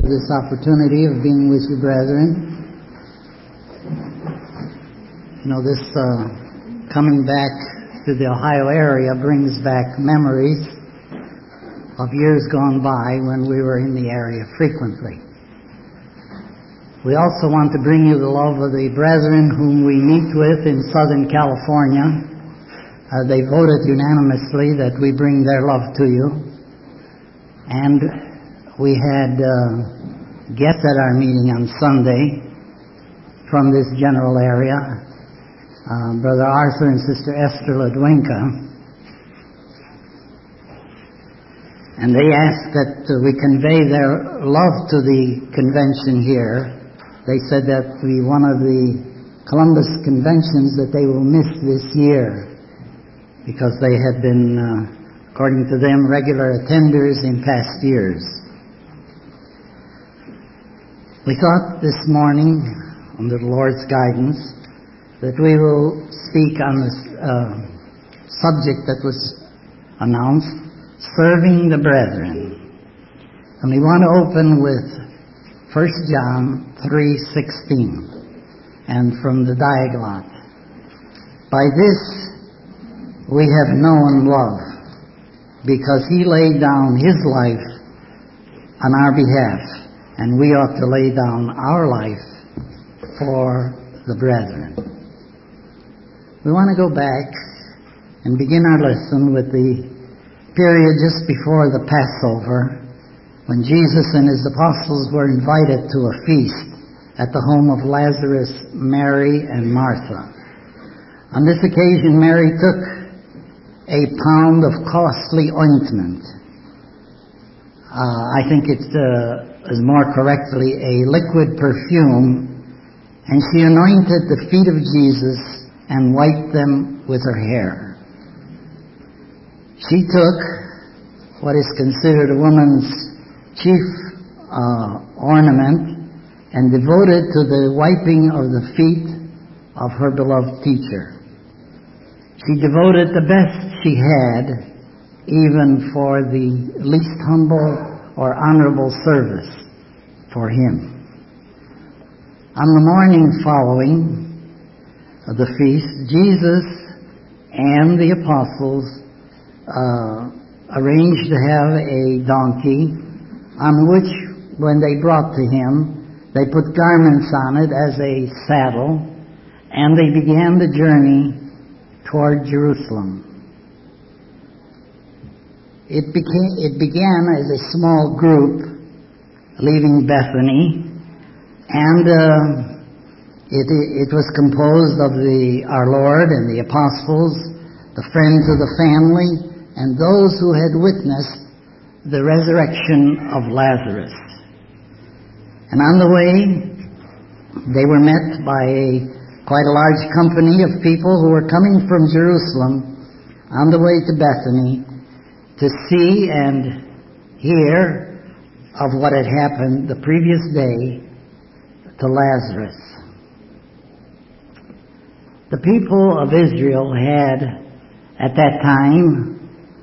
this opportunity of being with you, brethren. You know, this coming back to the Ohio area brings back memories of years gone by when we were in the area frequently. We also want to bring you the love of the brethren whom we meet with in Southern California. They voted unanimously that we bring their love to you. And we had guests at our meeting on Sunday from this general area, Brother Arthur and Sister Esther Ledwinka. And they asked that we convey their love to the convention here. They said that we one of the Columbus conventions that they will miss this year because they had been, according to them, regular attenders in past years. We thought this morning, under the Lord's guidance, that we will speak on this subject that was announced, serving the brethren. And we want to open with 1 John 3:16, and from the Diaglott. By this we have known love, because he laid down his life on our behalf, and we ought to lay down our life for the brethren. We want to go back and begin our lesson with the period just before the Passover, when Jesus and his apostles were invited to a feast at the home of Lazarus, Mary, and Martha. On this occasion, Mary took a pound of costly ointment. I think it is more correctly a liquid perfume, and she anointed the feet of Jesus and wiped them with her hair. She took what is considered a woman's chief ornament and devoted to the wiping of the feet of her beloved teacher. She devoted the best she had, even for the least humble or honorable service for him. On the morning following the feast, Jesus and the apostles arranged to have a donkey on which, when they brought to him, they put garments on it as a saddle, and they began the journey toward Jerusalem. It began as a small group leaving Bethany, and it was composed of our Lord and the apostles, the friends of the family, and those who had witnessed the resurrection of Lazarus. And on the way, they were met by quite a large company of people who were coming from Jerusalem on the way to Bethany to see and hear of what had happened the previous day to Lazarus. The people of Israel had, at that time,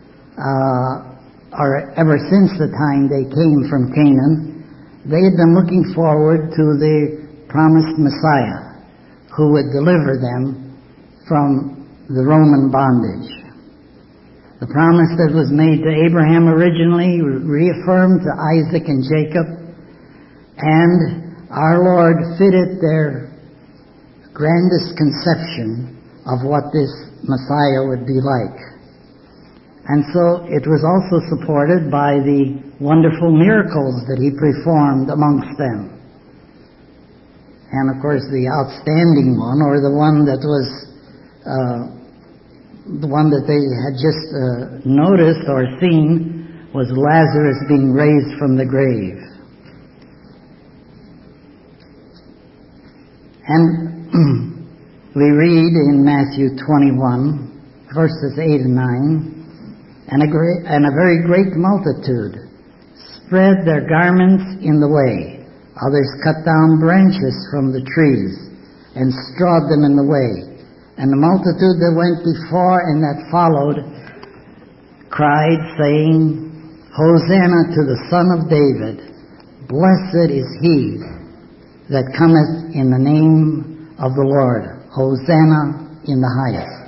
or ever since the time they came from Canaan, they had been looking forward to the promised Messiah who would deliver them from the Roman bondage. The promise that was made to Abraham originally, reaffirmed to Isaac and Jacob, and our Lord fitted their grandest conception of what this Messiah would be like. And so it was also supported by the wonderful miracles that he performed amongst them. And of course the outstanding one, or the one that was the one that they had just noticed or seen, was Lazarus being raised from the grave. And we read in Matthew 21, verses 8 and 9, and a very great multitude spread their garments in the way. Others cut down branches from the trees and strawed them in the way. And the multitude that went before and that followed cried, saying, Hosanna to the Son of David. Blessed is he that cometh in the name of the Lord. Hosanna in the highest.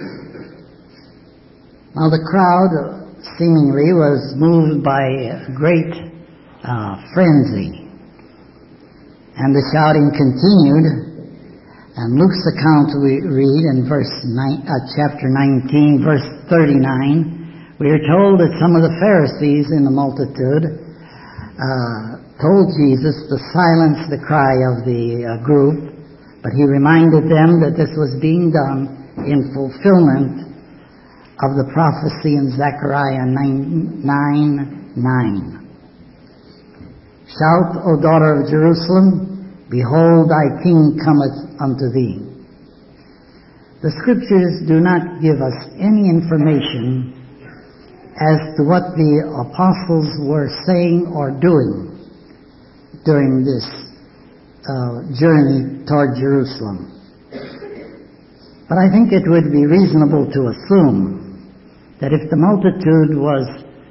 Now the crowd seemingly was moved by great frenzy. And the shouting continued. And Luke's account we read in chapter 19, verse 39, we are told that some of the Pharisees in the multitude told Jesus to silence the cry of the group, but he reminded them that this was being done in fulfillment of the prophecy in Zechariah 9:9. Shout, O daughter of Jerusalem, behold, thy king cometh unto thee. The scriptures do not give us any information as to what the apostles were saying or doing during this journey toward Jerusalem. But I think it would be reasonable to assume that if the multitude was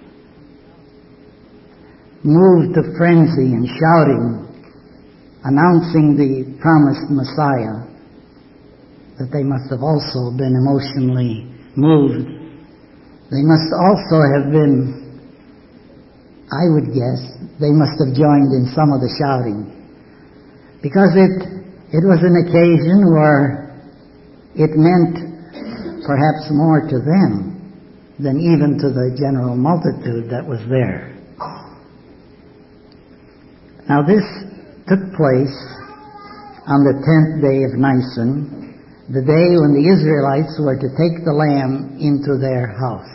moved to frenzy and shouting, announcing the promised Messiah, that they must have also been emotionally moved. They must also have been, I would guess, they must have joined in some of the shouting. Because it was an occasion where it meant perhaps more to them than even to the general multitude that was there. Now this took place on the 10th day of Nisan, the day when the Israelites were to take the lamb into their house.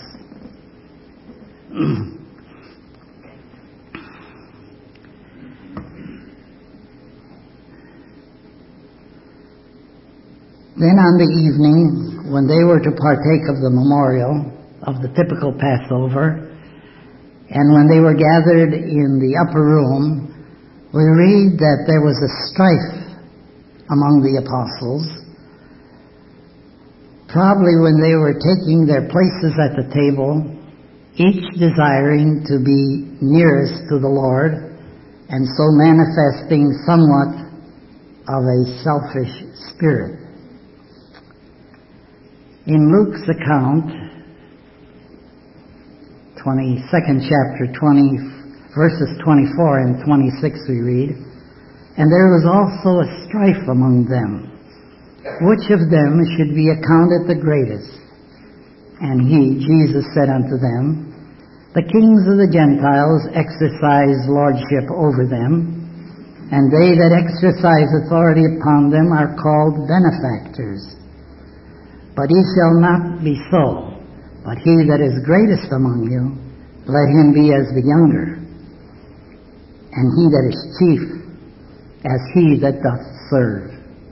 Then on the evening, when they were to partake of the memorial, of the typical Passover, and when they were gathered in the upper room, we read that there was a strife among the apostles, probably when they were taking their places at the table, each desiring to be nearest to the Lord, and so manifesting somewhat of a selfish spirit. In Luke's account, 22nd chapter, 20 verses 24 and 26 we read, and there was also a strife among them, which of them should be accounted the greatest? And he, Jesus, said unto them, the kings of the Gentiles exercise lordship over them, and they that exercise authority upon them are called benefactors. But he shall not be so, but he that is greatest among you, let him be as the younger, and he that is chief as he that doth serve.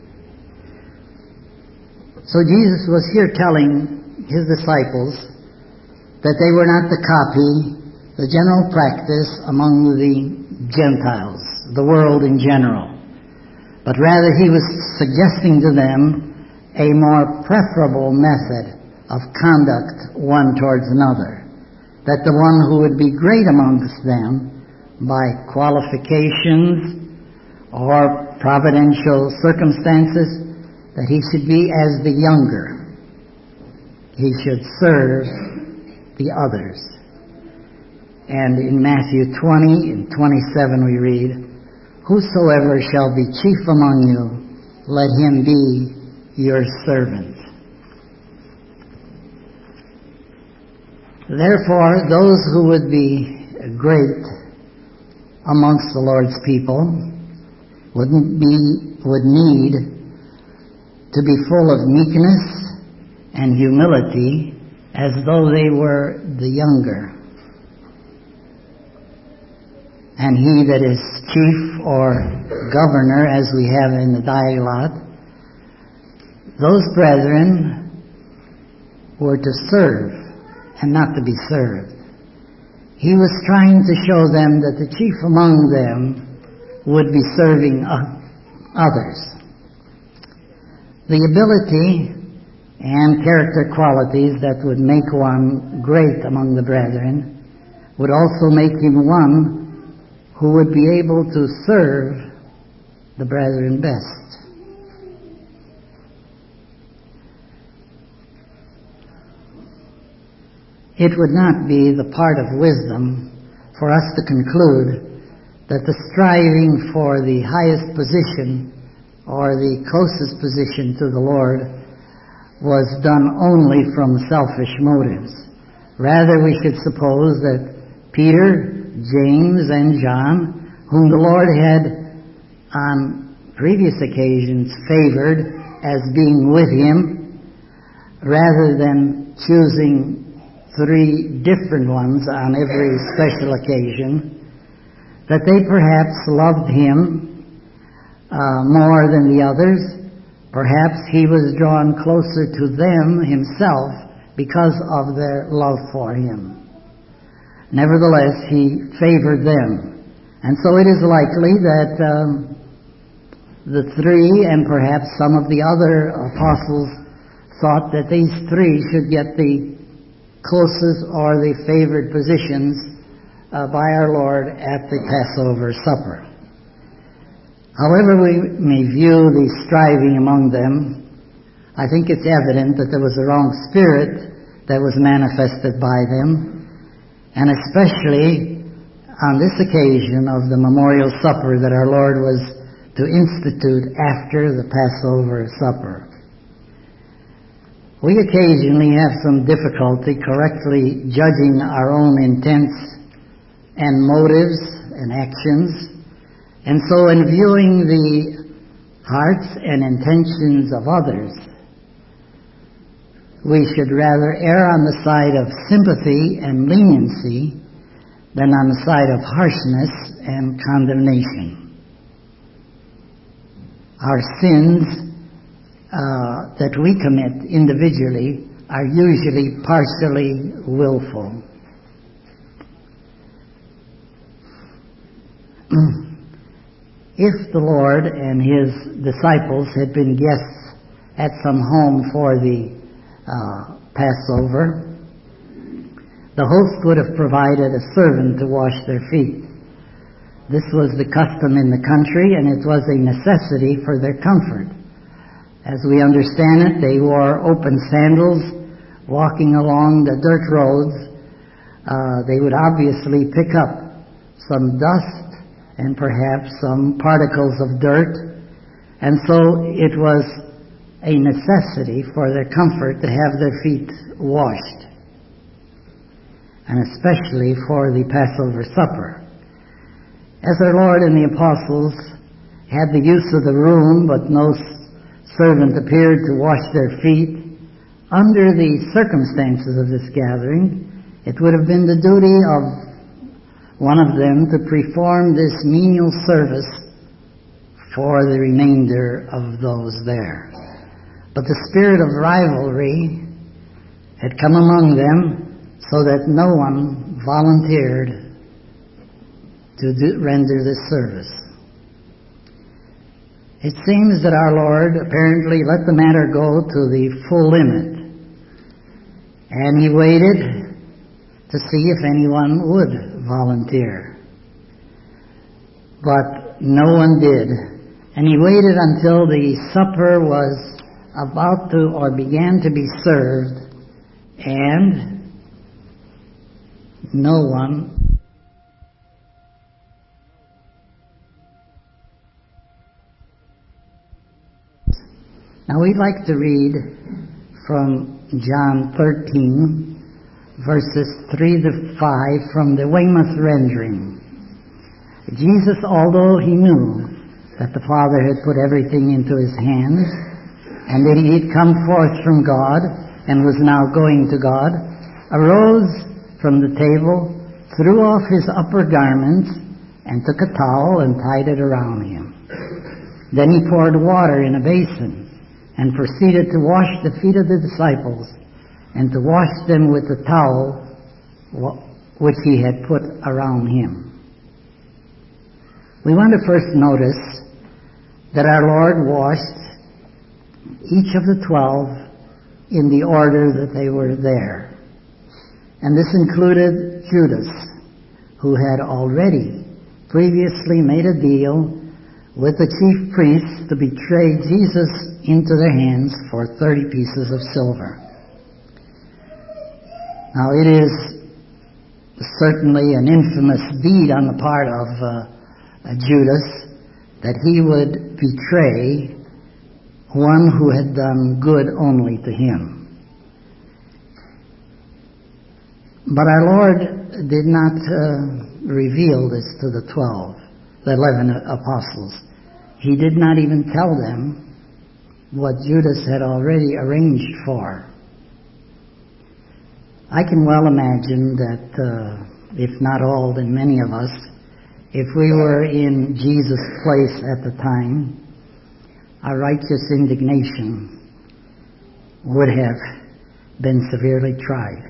So Jesus was here telling his disciples that they were not to copy the general practice among the Gentiles, the world in general, but rather he was suggesting to them a more preferable method of conduct one towards another, that the one who would be great amongst them by qualifications or providential circumstances, that he should be as the younger. He should serve the others. And in Matthew 20 and 27 we read, whosoever shall be chief among you, let him be your servant. Therefore, those who would be great amongst the Lord's people would need to be full of meekness and humility, as though they were the younger. And he that is chief or governor, as we have in the dialogue, those brethren were to serve and not to be served. He was trying to show them that the chief among them would be serving others. The ability and character qualities that would make one great among the brethren would also make him one who would be able to serve the brethren best. It would not be the part of wisdom for us to conclude that the striving for the highest position or the closest position to the Lord was done only from selfish motives. Rather, we should suppose that Peter, James, and John, whom the Lord had on previous occasions favored as being with him, rather than choosing 3 different ones on every special occasion, that they perhaps loved him more than the others. Perhaps he was drawn closer to them himself because of their love for him. Nevertheless, he favored them. And so it is likely that the 3 and perhaps some of the other apostles thought that these 3 should get the closest or the favored positions by our Lord at the Passover supper. However we may view the striving among them, I think it's evident that there was a wrong spirit that was manifested by them, and especially on this occasion of the memorial supper that our Lord was to institute after the Passover supper. We occasionally have some difficulty correctly judging our own intents and motives and actions. And so in viewing the hearts and intentions of others, we should rather err on the side of sympathy and leniency than on the side of harshness and condemnation. Our sins that we commit individually are usually partially willful. If the Lord and his disciples had been guests at some home for the Passover, the host would have provided a servant to wash their feet. This was the custom in the country, and it was a necessity for their comfort. As we understand it, they wore open sandals, walking along the dirt roads. They would obviously pick up some dust and perhaps some particles of dirt, and so it was a necessity for their comfort to have their feet washed, and especially for the Passover supper. As our Lord and the apostles had the use of the room, but no servant appeared to wash their feet, under the circumstances of this gathering, it would have been the duty of one of them to perform this menial service for the remainder of those there. But the spirit of rivalry had come among them so that no one volunteered to render this service. It seems that our Lord apparently let the matter go to the full limit, and he waited to see if anyone would volunteer. But no one did, and he waited until the supper was about to or began to be served, and no one Now we'd like to read from John 13, verses 3 to 5 from the Weymouth rendering. Jesus, although he knew that the Father had put everything into his hands, and that he had come forth from God and was now going to God, arose from the table, threw off his upper garments, and took a towel and tied it around him. Then he poured water in a basin, and proceeded to wash the feet of the disciples, and to wash them with the towel which he had put around him. We want to first notice that our Lord washed each of the 12 in the order that they were there. And this included Judas, who had already previously made a deal with the chief priests to betray Jesus into their hands for 30 pieces of silver. Now it is certainly an infamous deed on the part of Judas that he would betray one who had done good only to him. But our Lord did not reveal this to the 11 apostles. He did not even tell them what Judas had already arranged for. I can well imagine that, if not all, then many of us, if we were in Jesus' place at the time, our righteous indignation would have been severely tried.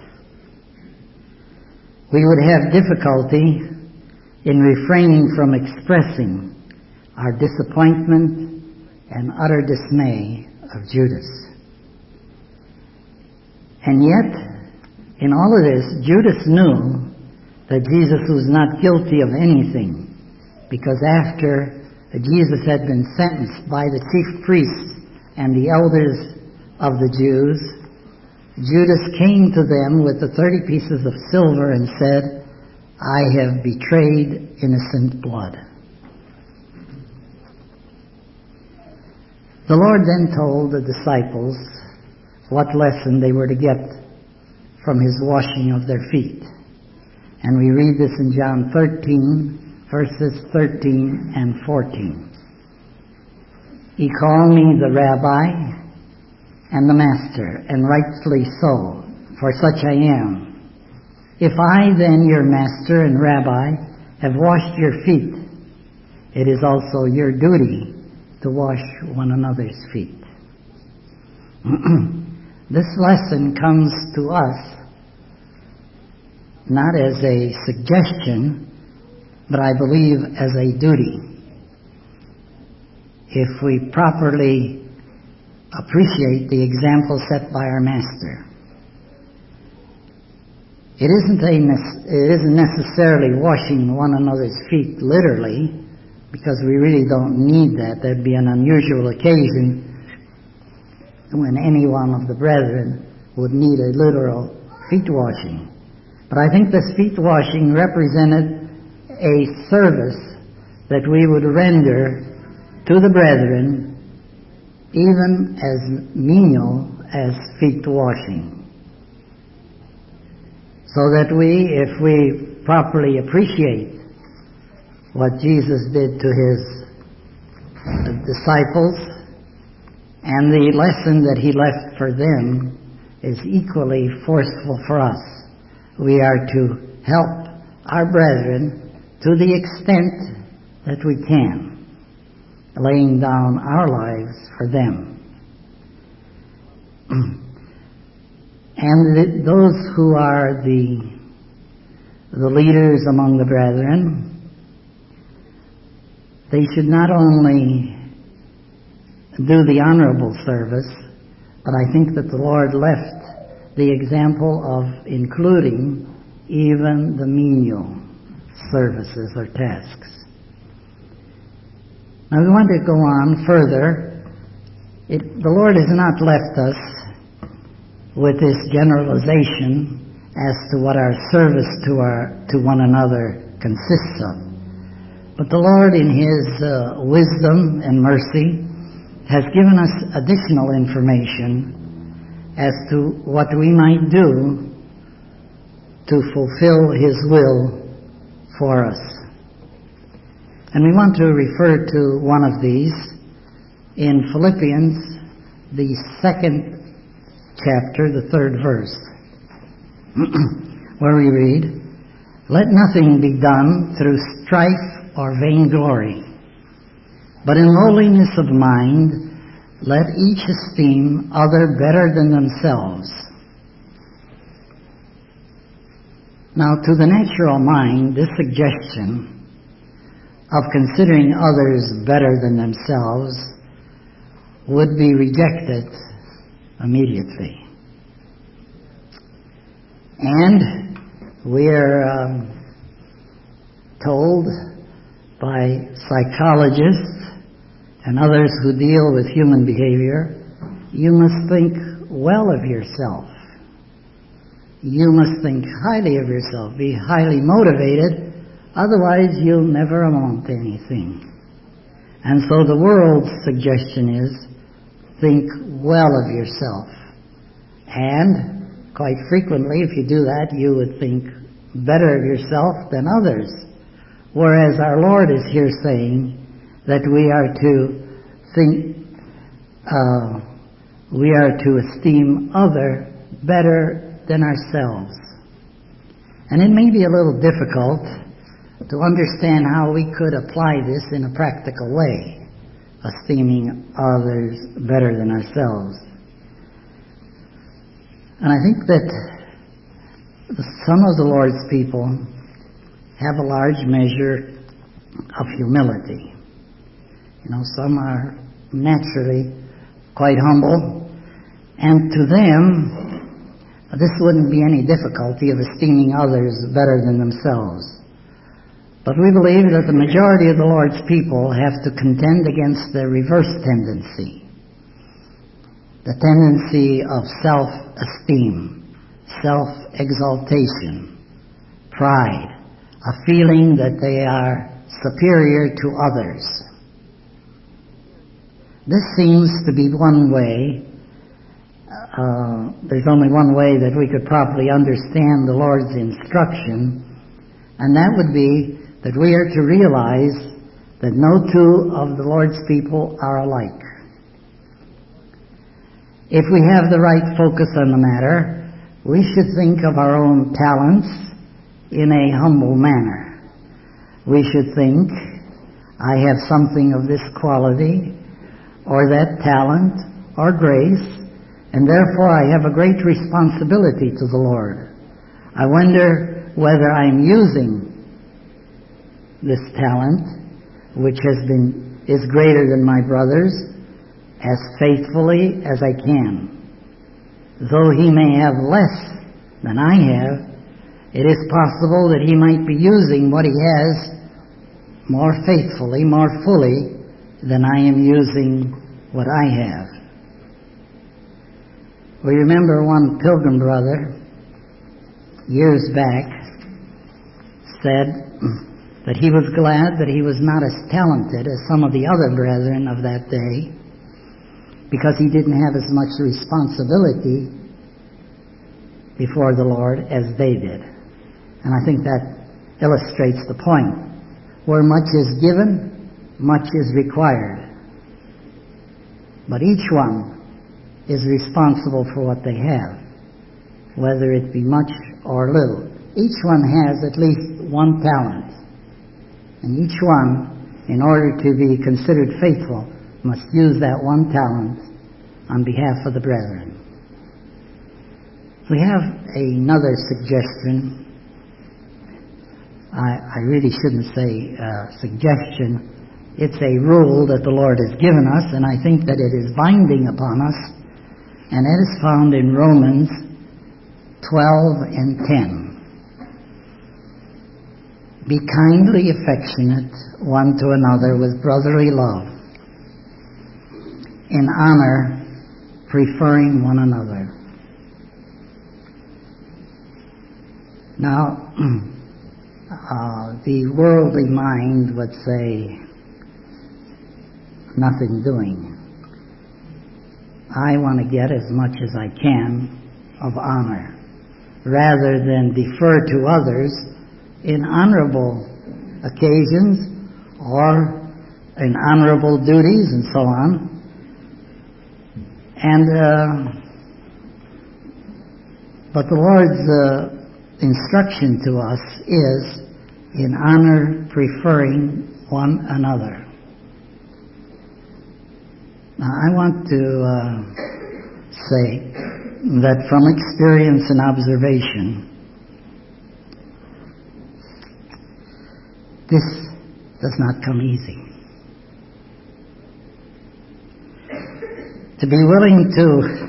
We would have difficulty in refraining from expressing our disappointment and utter dismay of Judas. And yet, in all of this, Judas knew that Jesus was not guilty of anything, because after Jesus had been sentenced by the chief priests and the elders of the Jews, Judas came to them with the 30 pieces of silver and said, "I have betrayed innocent blood." The Lord then told the disciples what lesson they were to get from his washing of their feet. And we read this in John 13, verses 13 and 14. "He called me the Rabbi and the Master, and rightfully so, for such I am. If I then, your Master and Rabbi, have washed your feet, it is also your duty to wash one another's feet." This lesson comes to us not as a suggestion, but I believe as a duty. If we properly appreciate the example set by our Master. It isn't necessarily washing one another's feet literally, because we really don't need that. That'd be an unusual occasion when any one of the brethren would need a literal feet washing. But I think this feet washing represented a service that we would render to the brethren, even as menial as feet washing. So that if we properly appreciate what Jesus did to his disciples, and the lesson that he left for them is equally forceful for us. We are to help our brethren to the extent that we can, laying down our lives for them. And those who are the leaders among the brethren, they should not only do the honorable service, but I think that the Lord left the example of including even the menial services or tasks. Now we want to go on further. The Lord has not left us with this generalization as to what our service to one another consists of. But the Lord, in his wisdom and mercy, has given us additional information as to what we might do to fulfill his will for us. And we want to refer to one of these in Philippians, the 2nd chapter, the 3rd verse, where we read, "Let nothing be done through strife or vainglory, but in lowliness of mind, let each esteem other better than themselves." Now, to the natural mind, this suggestion of considering others better than themselves would be rejected immediately. And we are told by psychologists and others who deal with human behavior, you must think well of yourself. You must think highly of yourself, be highly motivated, otherwise you'll never amount to anything. And so the world's suggestion is, think well of yourself. And quite frequently, if you do that, you would think better of yourself than others. Whereas our Lord is here saying that we are to think, we are to esteem other better than ourselves. And it may be a little difficult to understand how we could apply this in a practical way, esteeming others better than ourselves. And I think that some of the Lord's people have a large measure of humility. You know, some are naturally quite humble, and to them, this wouldn't be any difficulty of esteeming others better than themselves. But we believe that the majority of the Lord's people have to contend against the reverse tendency, the tendency of self-esteem, self-exaltation, pride, a feeling that they are superior to others. This seems to be one way. There's only one way that we could properly understand the Lord's instruction, and that would be that we are to realize that no two of the Lord's people are alike. If we have the right focus on the matter, we should think of our own talents in a humble manner. We should think, I have something of this quality, or that talent, or grace, and therefore I have a great responsibility to the Lord. I wonder whether I'm using this talent, which is greater than my brother's, as faithfully as I can. Though he may have less than I have, it is possible that he might be using what he has more faithfully, more fully, than I am using what I have. We remember one Pilgrim brother years back said that he was glad that he was not as talented as some of the other brethren of that day, because he didn't have as much responsibility before the Lord as they did. And I think that illustrates the point. Where much is given, much is required. But each one is responsible for what they have, whether it be much or little. Each one has at least one talent. And each one, in order to be considered faithful, must use that one talent on behalf of the brethren. We have another suggestion. I really shouldn't say suggestion. It's a rule that the Lord has given us, and I think that it is binding upon us, and it is found in Romans 12 and 10. Be kindly affectionate one to another with brotherly love, in honor, preferring one another. Now, the worldly mind would say, nothing doing. I want to get as much as I can of honor, rather than defer to others in honorable occasions or in honorable duties and so on. But the Lord's instruction to us is in honor, preferring one another. Now, I want to say that from experience and observation, this does not come easy. To be willing to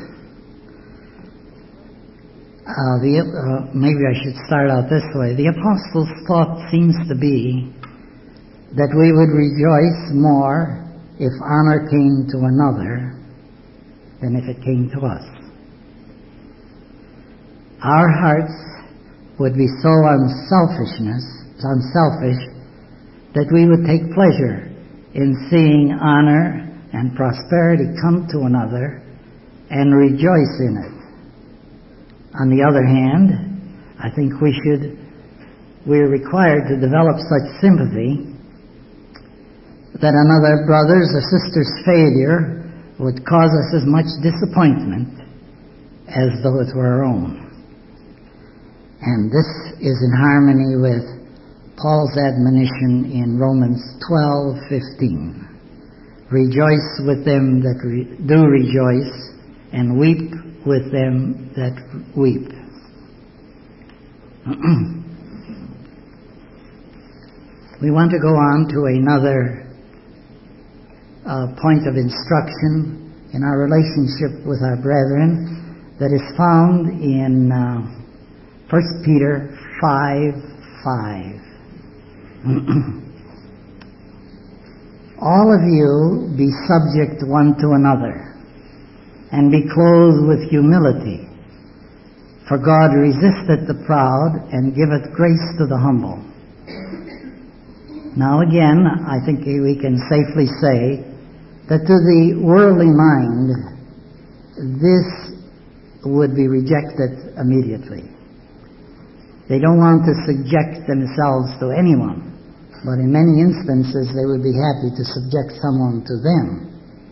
maybe I should start out this way. The apostles' thought seems to be that we would rejoice more if honor came to another than if it came to us. Our hearts would be so unselfish that we would take pleasure in seeing honor and prosperity come to another and rejoice in it. On the other hand, I think we're required to develop such sympathy that another brother's or sister's failure would cause us as much disappointment as though it were our own. And this is in harmony with Paul's admonition in Romans 12:15. Rejoice with them that do rejoice, and weep with them that weep. We want to go on to another point of instruction in our relationship with our brethren that is found in 1 Peter 5:5. All of you be subject one to another, and be clothed with humility. For God resisteth the proud, and giveth grace to the humble. Now again, I think we can safely say that to the worldly mind, this would be rejected immediately. They don't want to subject themselves to anyone, but in many instances they would be happy to subject someone to them.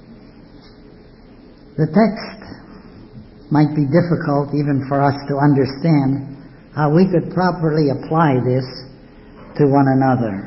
The text might be difficult even for us to understand how we could properly apply this to one another.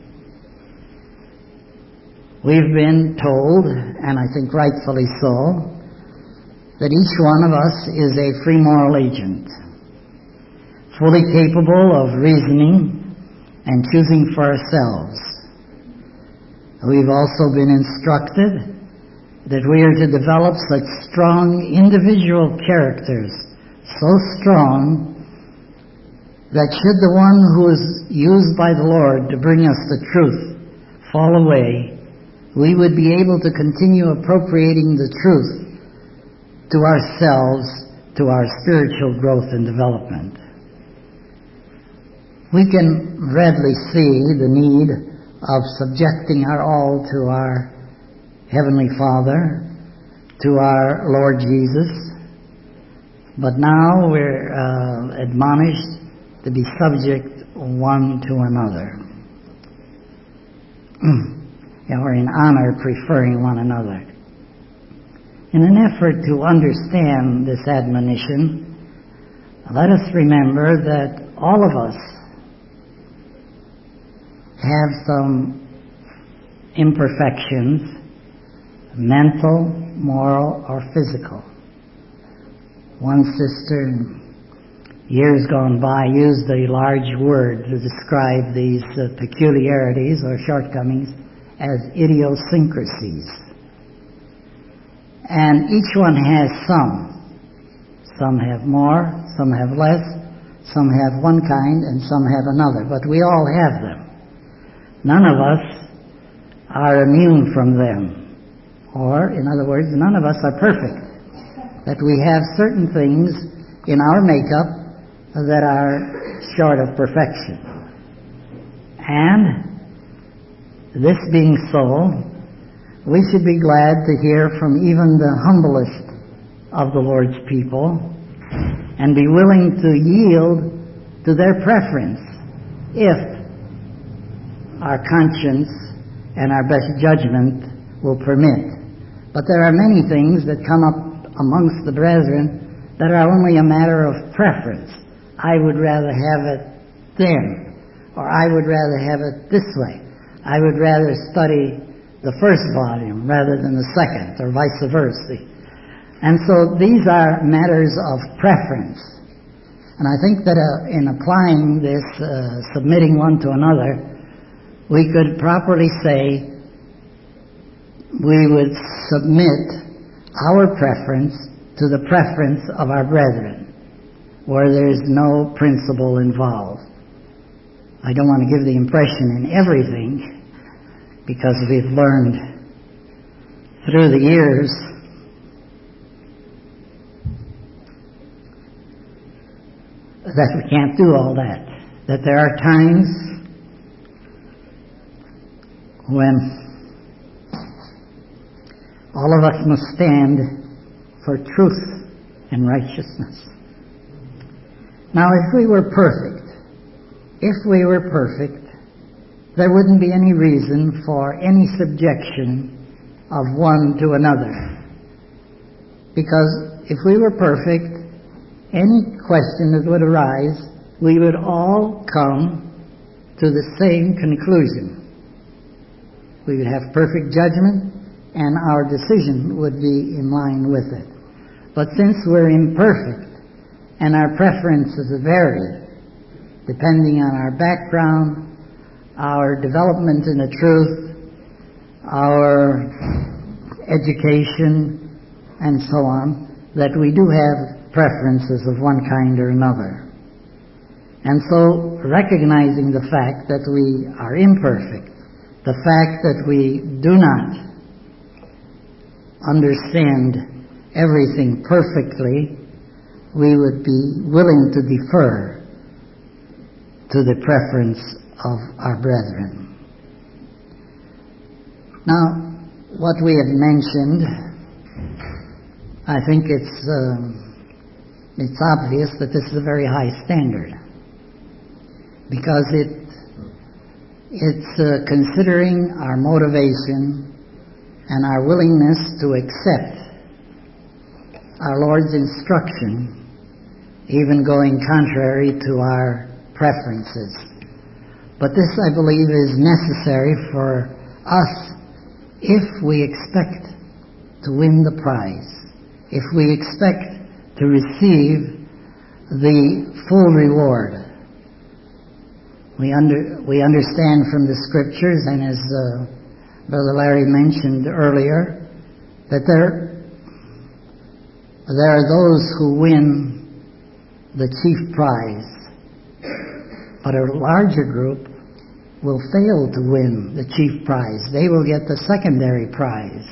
We've been told, and I think rightfully so, that each one of us is a free moral agent, fully capable of reasoning and choosing for ourselves. We've also been instructed that we are to develop such strong individual characters, so strong that should the one who is used by the Lord to bring us the truth fall away, we would be able to continue appropriating the truth to ourselves, to our spiritual growth and development. We can readily see the need of subjecting our all to our Heavenly Father, to our Lord Jesus, but now we're admonished to be subject one to another. Or in honor, preferring one another. In an effort to understand this admonition, let us remember that all of us have some imperfections, mental, moral, or physical. One sister, years gone by, used a large word to describe these peculiarities or shortcomings as idiosyncrasies. And each one has some. Some have more, some have less, some have one kind, and some have another. But we all have them. None of us are immune from them. Or, in other words, none of us are perfect. That we have certain things in our makeup that are short of perfection. And this being so, we should be glad to hear from even the humblest of the Lord's people and be willing to yield to their preference if our conscience and our best judgment will permit. But there are many things that come up amongst the brethren that are only a matter of preference. I would rather have it then, or I would rather have it this way. I would rather study the first volume rather than the second, or vice versa. And so these are matters of preference. And I think that in applying this, submitting one to another, we could properly say we would submit our preference to the preference of our brethren, where there is no principle involved. I don't want to give the impression in everything because we've learned through the years that we can't do all that there are times when all of us must stand for truth and righteousness. Now, if we were perfect, there wouldn't be any reason for any subjection of one to another. Because if we were perfect, any question that would arise, we would all come to the same conclusion. We would have perfect judgment, and our decision would be in line with it. But since we're imperfect, and our preferences vary, depending on our background, our development in the truth, our education, and so on, that we do have preferences of one kind or another. And so, recognizing the fact that we are imperfect, the fact that we do not understand everything perfectly, we would be willing to defer to the preference of our brethren. Now, what we have mentioned, I think it's obvious that this is a very high standard, because it's considering our motivation and our willingness to accept our Lord's instruction, even going contrary to our preferences. But this, I believe, is necessary for us if we expect to win the prize, if we expect to receive the full reward. We understand from the Scriptures, and as Brother Larry mentioned earlier, that there are those who win the chief prize, but a larger group will fail to win the chief prize. They will get the secondary prize.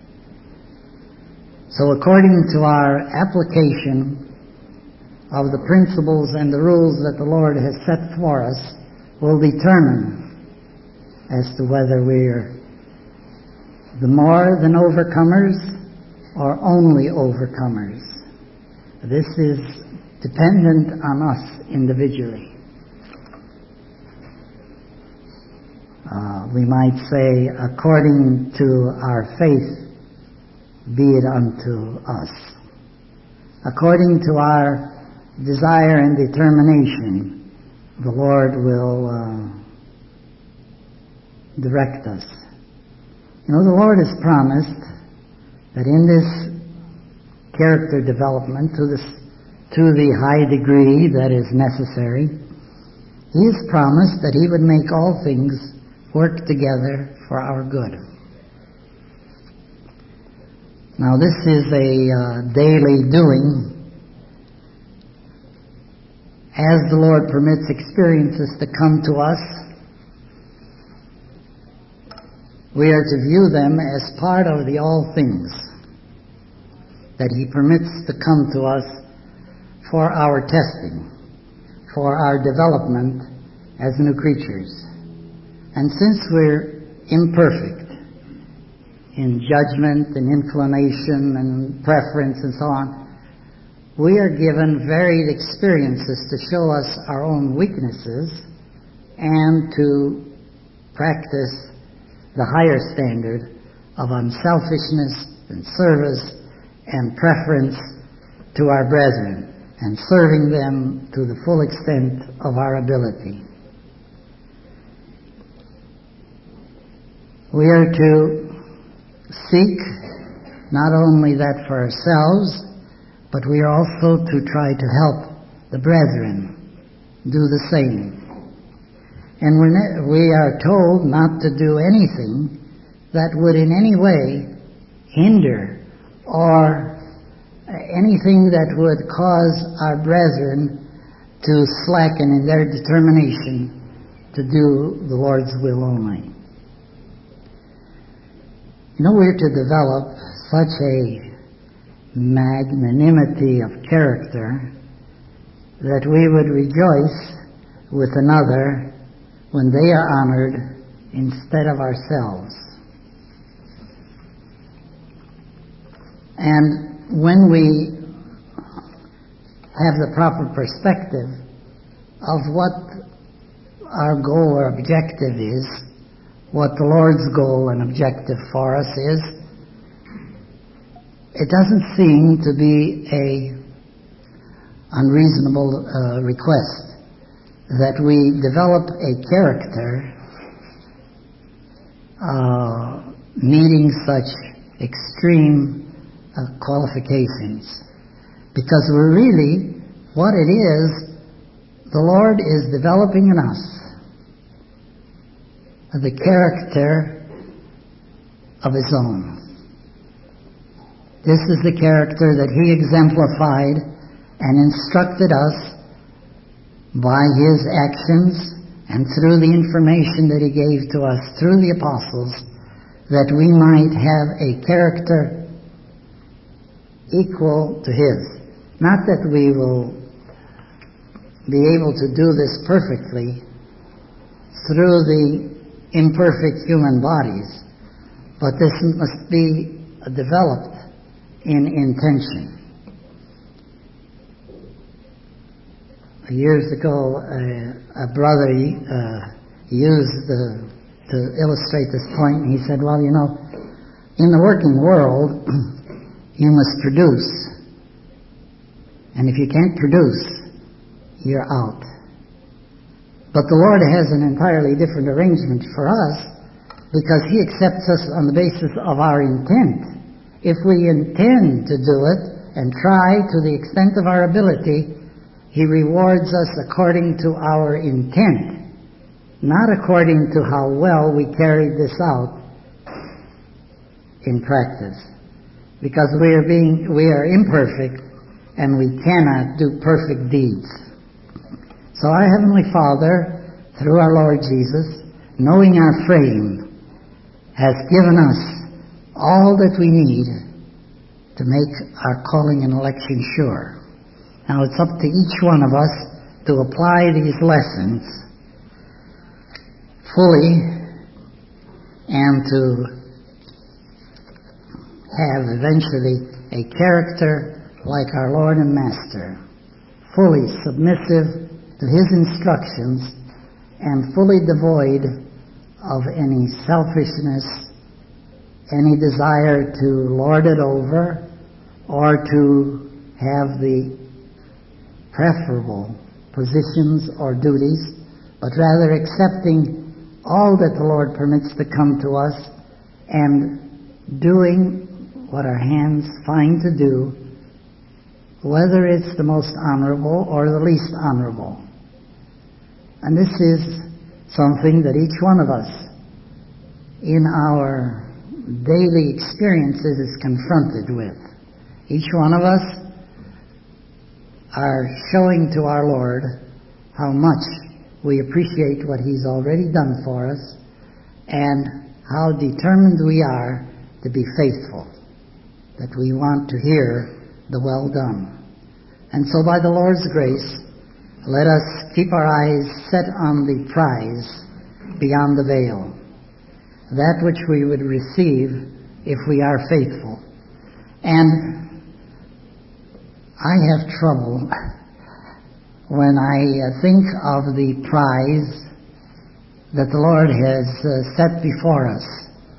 So according to our application of the principles and the rules that the Lord has set for us, will determine as to whether we're the more than overcomers or only overcomers. This is dependent on us individually. We might say, according to our faith, be it unto us. According to our desire and determination, the Lord will direct us. You know, the Lord has promised that in this character development to the high degree that is necessary, He has promised that He would make all things work together for our good. Now, this is a daily doing. As the Lord permits experiences to come to us, we are to view them as part of the all things that He permits to come to us for our testing, for our development as new creatures. And since we're imperfect in judgment and inclination and preference and so on, we are given varied experiences to show us our own weaknesses and to practice the higher standard of unselfishness and service and preference to our brethren and serving them to the full extent of our ability. We are to seek not only that for ourselves, but we are also to try to help the brethren do the same. And we are told not to do anything that would in any way hinder or anything that would cause our brethren to slacken in their determination to do the Lord's will only. We're to develop such a magnanimity of character that we would rejoice with another when they are honored instead of ourselves. And when we have the proper perspective of what our goal or objective is, what the Lord's goal and objective for us is, it doesn't seem to be a unreasonable request that we develop a character meeting such extreme qualifications. Because we're really, what it is, the Lord is developing in us the character of His own. This is the character that He exemplified and instructed us by His actions and through the information that He gave to us through the apostles, that we might have a character equal to His. Not that we will be able to do this perfectly through the imperfect human bodies, but this must be developed in intention. Years ago, a brother used to illustrate this point, and he said, well, in the working world, you must produce. And if you can't produce, you're out. But the Lord has an entirely different arrangement for us, because He accepts us on the basis of our intent. If we intend to do it and try to the extent of our ability, He rewards us according to our intent, not according to how well we carried this out in practice. Because we are imperfect, and we cannot do perfect deeds. So our Heavenly Father, through our Lord Jesus, knowing our frame, has given us all that we need to make our calling and election sure. Now it's up to each one of us to apply these lessons fully and to have eventually a character like our Lord and Master, fully submissive to His instructions and fully devoid of any selfishness, any desire to lord it over or to have the preferable positions or duties, but rather accepting all that the Lord permits to come to us and doing what our hands find to do, whether it's the most honorable or the least honorable. And this is something that each one of us in our daily experiences is confronted with. Each one of us are showing to our Lord how much we appreciate what He's already done for us and how determined we are to be faithful, that we want to hear the well done. And so by the Lord's grace, let us keep our eyes set on the prize beyond the veil, that which we would receive if we are faithful. And I have trouble when I think of the prize that the Lord has set before us,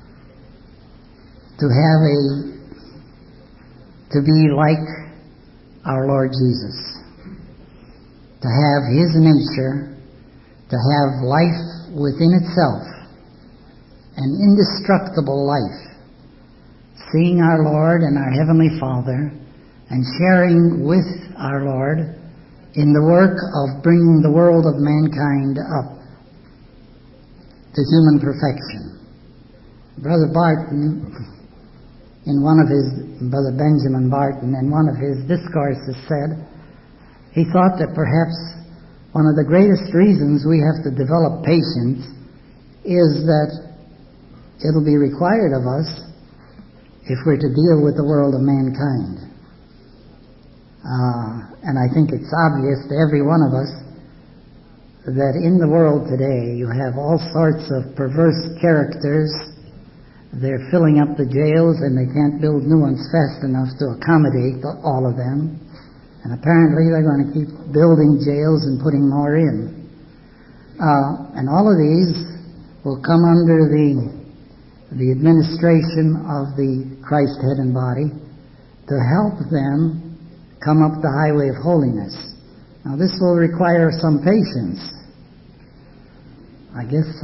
to be like our Lord Jesus, to have His nature, to have life within itself, an indestructible life, seeing our Lord and our Heavenly Father and sharing with our Lord in the work of bringing the world of mankind up to human perfection. Brother Benjamin Barton, in one of his discourses said, he thought that perhaps one of the greatest reasons we have to develop patience is that it'll be required of us if we're to deal with the world of mankind. And I think it's obvious to every one of us that in the world today you have all sorts of perverse characters. They're filling up the jails and they can't build new ones fast enough to accommodate all of them. And apparently they're going to keep building jails and putting more in. And all of these will come under the administration of the Christ head and body to help them come up the highway of holiness. Now this will require some patience. I guess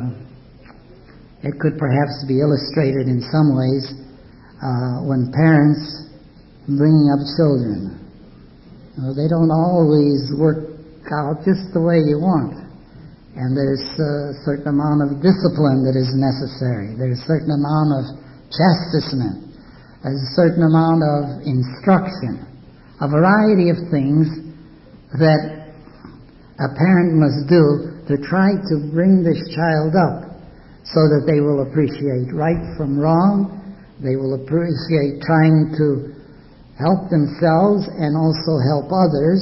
it could perhaps be illustrated in some ways when parents bringing up children. They don't always work out just the way you want. And there's a certain amount of discipline that is necessary. There's a certain amount of chastisement. There's a certain amount of instruction. A variety of things that a parent must do to try to bring this child up so that they will appreciate right from wrong. They will appreciate trying to help themselves and also help others.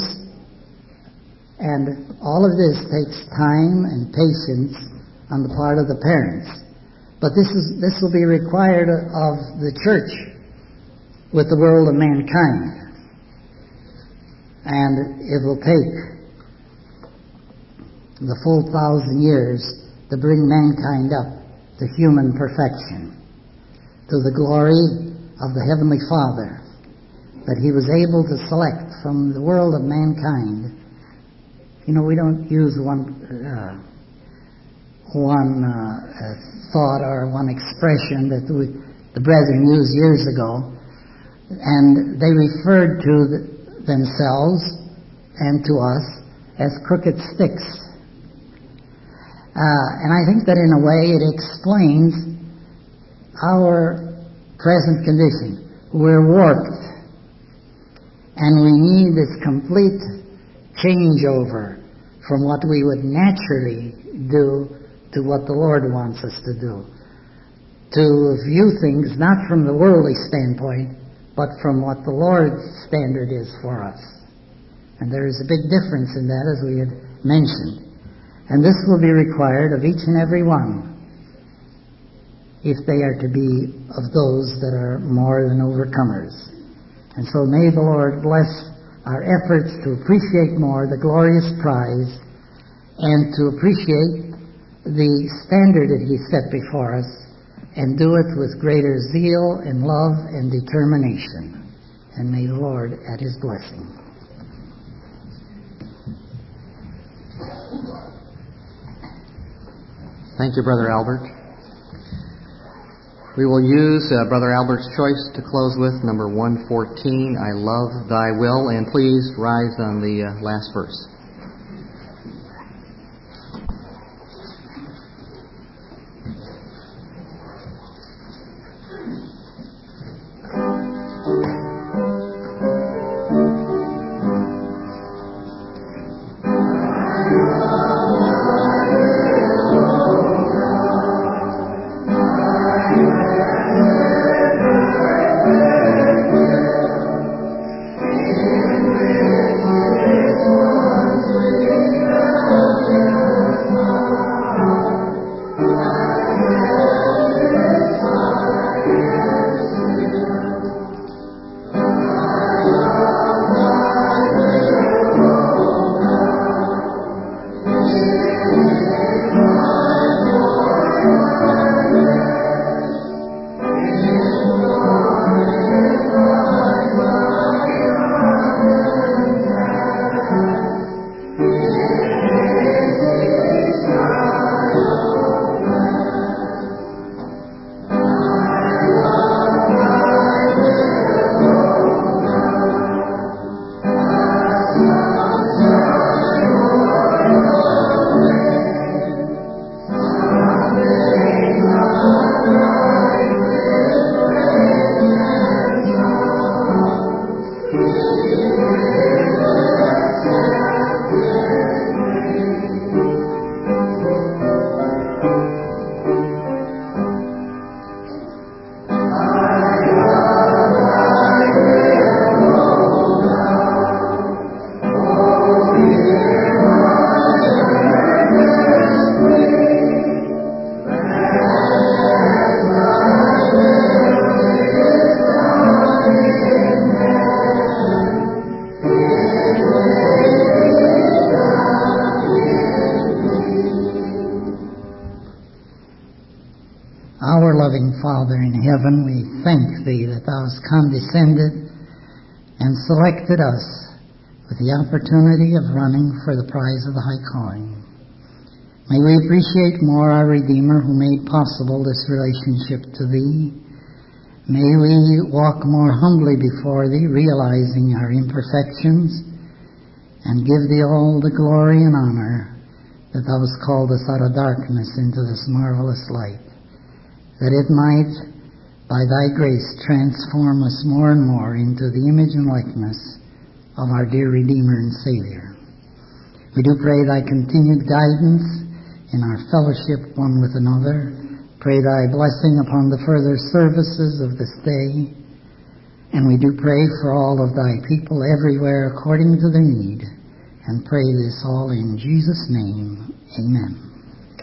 And all of this takes time and patience on the part of the parents. But this will be required of the church with the world of mankind. And it will take the full 1,000 years to bring mankind up to human perfection, to the glory of the Heavenly Father, that He was able to select from the world of mankind. We don't use one thought or one expression that the brethren used years ago, and they referred to themselves and to us as crooked sticks. And I think that in a way it explains our present condition. We're warped, and we need this complete changeover from what we would naturally do to what the Lord wants us to do. To view things not from the worldly standpoint, but from what the Lord's standard is for us. And there is a big difference in that, as we had mentioned. And this will be required of each and every one if they are to be of those that are more than overcomers. And so may the Lord bless our efforts to appreciate more the glorious prize and to appreciate the standard that He set before us and do it with greater zeal and love and determination. And may the Lord add His blessing. Thank you, Brother Albert. We will use Brother Albert's choice to close with, number 114, I Love Thy Will. And please rise on the last verse. One in heaven, we thank Thee that Thou hast condescended and selected us with the opportunity of running for the prize of the high calling. May we appreciate more our Redeemer who made possible this relationship to Thee. May we walk more humbly before Thee, realizing our imperfections, and give Thee all the glory and honor that Thou hast called us out of darkness into this marvelous light, that it might, by Thy grace, transform us more and more into the image and likeness of our dear Redeemer and Savior. We do pray Thy continued guidance in our fellowship one with another. Pray Thy blessing upon the further services of this day. And we do pray for all of Thy people everywhere according to their need. And pray this all in Jesus' name. Amen.